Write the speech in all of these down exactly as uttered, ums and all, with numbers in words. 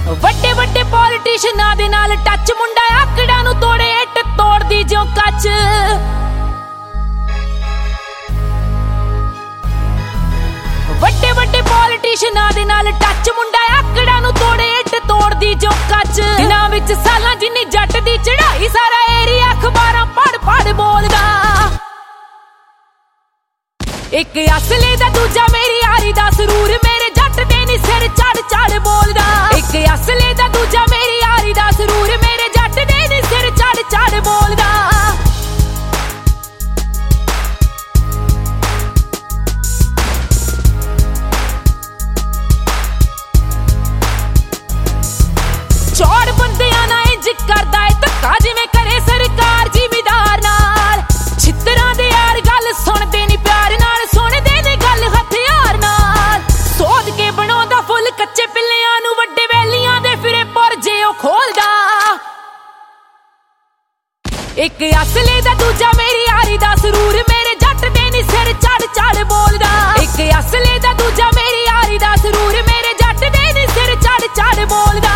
ਵੱਡੇ ਵੱਡੇ ਪੋਲੀਟੀਸ਼ੀਅਨਾਂ ਦੇ ਨਾਲ ਟੱਚ, ਮੁੰਡਾ ਆਕੜਾਂ ਨੂੰ ਤੋੜੇ ਇੱਟ ਤੋੜਦੀ ਜਿਉਂ ਕੱਚ। ਵੱਡੇ ਵੱਡੇ ਪੋਲੀਟੀਸ਼ੀਅਨਾਂ ਦੇ ਨਾਲ ਟੱਚ, ਮੁੰਡਾ ਆਕੜਾਂ ਨੂੰ ਤੋੜੇ ਇੱਟ ਤੋੜਦੀ ਜਿਉਂ ਕੱਚ। ਦਿਨਾਂ ਵਿੱਚ ਸਾਲਾਂ ਜਿੰਨੀ ਜੱਟ ਦੀ ਚੜਾਈ, ਸਾਰਾ ਏਰੀਆ ਅਖਬਾਰਾਂ ਪੜ ਪੜ ਬੋਲਦਾ। ਇੱਕ ਅਸਲੇ ਦਾ ਦੂਜਾ ਮੇਰੀ ਯਾਰੀ ਦਾ ਸਰੂਰ, ਮੇਰੇ ਜੱਟ ਦੇ ਨੀ ਸਿਰ ਚੜ ਚੜ ਬੋਲਦਾ। ਇੱਕ ਅਸਲੇ ਦਾ ਦੂਜਾ ਮੇਰੀ ਯਾਰੀ ਦਾ ਸਰੂਰ, ਮੇਰੇ ਜੱਟ ਦੇ ਨੀ ਸਿਰ ਚੜ ਚੜ ਬੋਲਦਾ। ਚੌੜ ਬੰਦਿਆਂ ਨਾਲ ਇੰਜ ਕਰਦਾ ਏ ਧੱਕਾ, ਜਿਵੇਂ ਕਰੇ ਸਰਕਾਰ ਜ਼ਿਮੀਦਾਰ ਨਾਲ। ਛਿੱਤਰਾਂ ਦੇ ਯਾਰ ਗੱਲ ਸੁਣਦੇ ਨੀ ਪਿਆਰ ਨਾਲ, ਸੁਣਦੇ ਨੇ ਗੱਲ ਹਥਿਆਰ ਨਾਲ। ਸੋਧ ਕੇ ਬਣਾਉਂਦਾ ਫੁੱਲ ਕੱਚੇ ਪਿੱਲਿਆਂ ਨੂੰ, ਵੱਡੇ ਵੈਲੀਆਂ ਦੇ ਫਿਰੇ ਪੁਰਜੇ ਉਹ ਖੋਲਦਾ। ਇੱਕ ਅਸਲੇ ਦਾ ਦੂਜਾ ਮੇਰੀ ਯਾਰੀ ਦਾ ਸਰੂਰ, ਮੇਰੇ ਜੱਟ ਦੇ ਨੀ ਸਿਰ ਚੜ ਚੜ ਬੋਲਦਾ। ਇੱਕ ਅਸਲੇ ਦਾ ਦੂਜਾ ਮੇਰੀ ਯਾਰੀ ਦਾ ਸਰੂਰ, ਮੇਰੇ ਜੱਟ ਦੇ ਨੀ ਸਿਰ ਚੜ ਚੜ ਬੋਲਦਾ।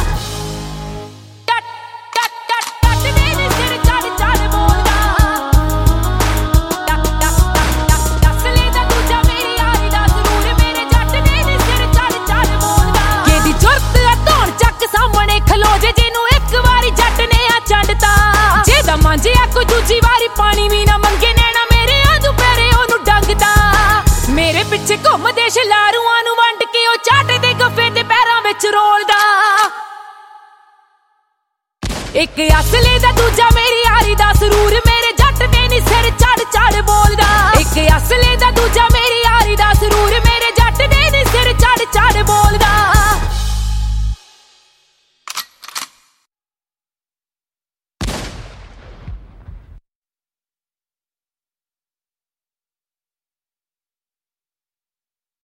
ਮਾਂਜਿਆ ਕੋਈ ਦੂਜੀ ਵਾਰੀ ਪਾਣੀ ਵੀ ਨਾ ਮੰਗੇ, ਨੈਣਾ ਮੇਰੇ ਆਜੂ ਪੈਰੇ ਉਹਨੂੰ ਡੰਗਦਾ। ਮੇਰੇ ਪਿੱਛੇ ਘੁੰਮਦੇ ਸ਼ਲਾਰੂਆਂ ਨੂੰ ਵੰਡ ਕੇ, ਉਹ ਚਾਟੇ ਦੇ ਗੱਫੇ ਤੇ ਪੈਰਾਂ ਵਿੱਚ ਰੋਲਦਾ। ਇੱਕ ਅਸਲੇ ਦਾ ਦੂਜਾ ਮੇਰੀ ਯਾਰੀ ਦਾ ਸਰੂਰ, ਮੇਰੇ ਜੱਟ ਦੇ ਨੀ ਸਿਰ ਚੜ ਚੜ ਬੋਲਦਾ।